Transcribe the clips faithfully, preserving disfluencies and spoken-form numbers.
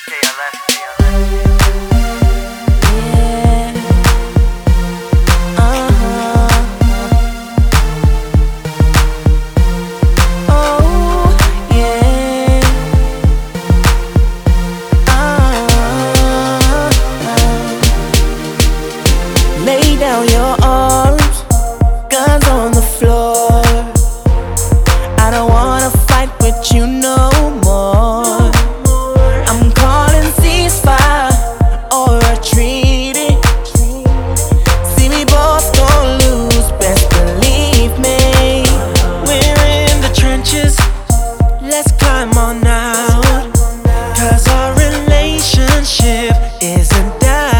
Lay down your arms, guns on the floor. I don't wanna fight with you no more. I'm calling ceasefire or a treaty. See, we both gon' lose, best believe me. We're in the trenches, let's climb on out, 'cause our relationship isn't down.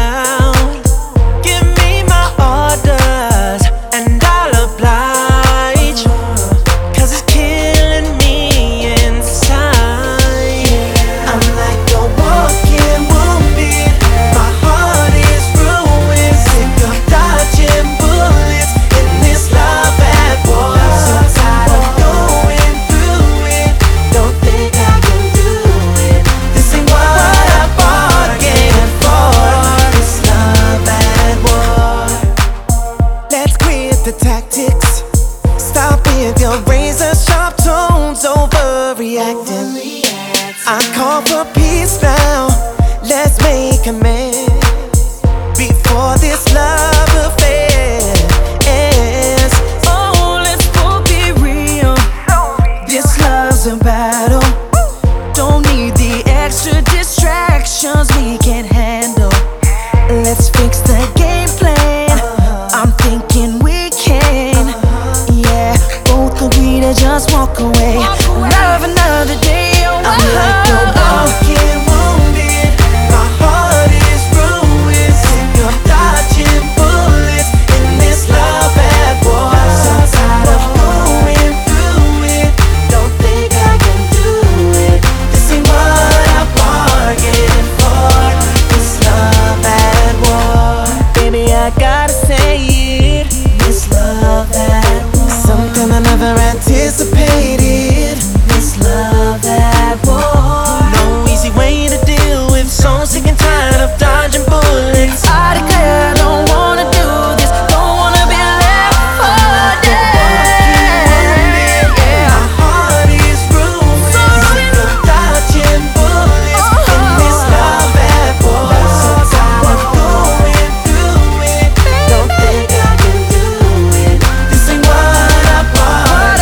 The tactics, stop with your razor sharp tones, overreacting. I call for peace now, let's make amends before this love affair ends. Oh, let's both be real, this love's a battle. Don't need the extra distractions we can't handle. Let's fix the game plan, I'm thinking we just walk away, love another day. Oh, I'm like a walking wounded, my heart is ruined, sick of dodging bullets in this love bad war. So tired of going through it, don't think I can do it. This ain't what I bargained for, this love bad war. Baby, I gotta say it, this love bad war, something I never anticipated. This love that war, no easy way to deal with. So sick and tired of dodging bullets. I declare I don't wanna do this, don't wanna be left for dead. Yeah. My heart is ruined, so sick of dodging bullets in this love that war. So tired of going through it, don't think I can do it. This ain't what I bought.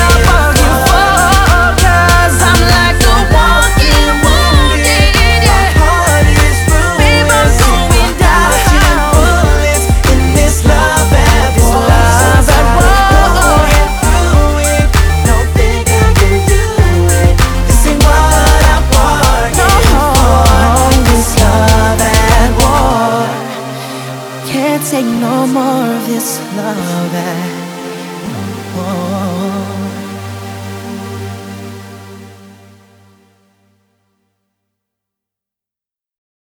Can't take no more of this love.